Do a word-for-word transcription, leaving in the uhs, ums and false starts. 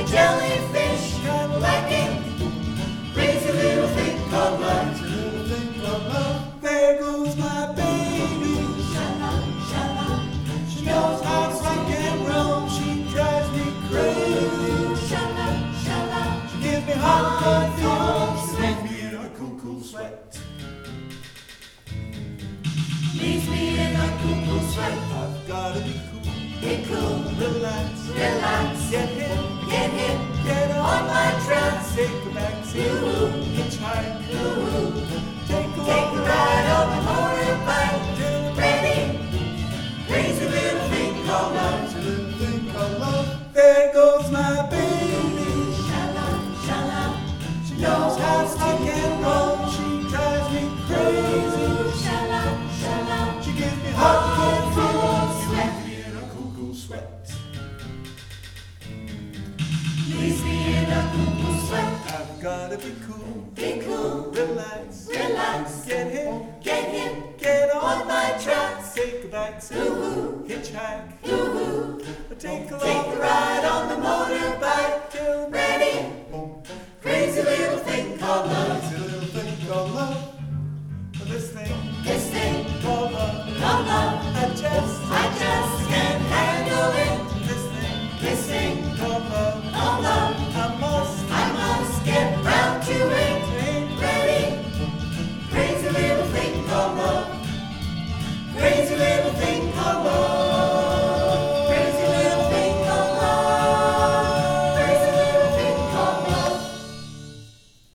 jellyfish, kinda like it. Crazy little thing called love. Crazy little thing called love. There goes my baby. Shala, shala. She knows how to rock and roll. She drives me crazy. Shala, shala. She gives me hot blood feels. Leaves me in a cool, cool sweat. Leaves me in a cool, cool sweat. I've gotta be cool. Be cool, Relax. relax. Get hit. Get hit Get on on my tracks. Take a back seat. Ooh. Hitchhike. Ooh. Take a Take a ride on the motorbike. Till Ready? Crazy little thing called love. Crazy little thing called love. There goes my baby. Shala, shala. She knows how to rock and roll. She drives me crazy. Shala, shala. She gives me hot cold feels. Sweat. Leaves me in a cool, cool sweat. Leaves me in a cool, cool sweat. I've gotta be cool. Be cool, Relax. relax. Get hit. Get hit Get on on my tracks. Take a back seat. Ooh. Hitchhike. Ooh. Take a Take a ride on the motorbike. Till Ready? Crazy little thing called love. Crazy little thing called love. This thing This thing called love. called love. I just, I just can't handle it. this thing This thing called love. called love.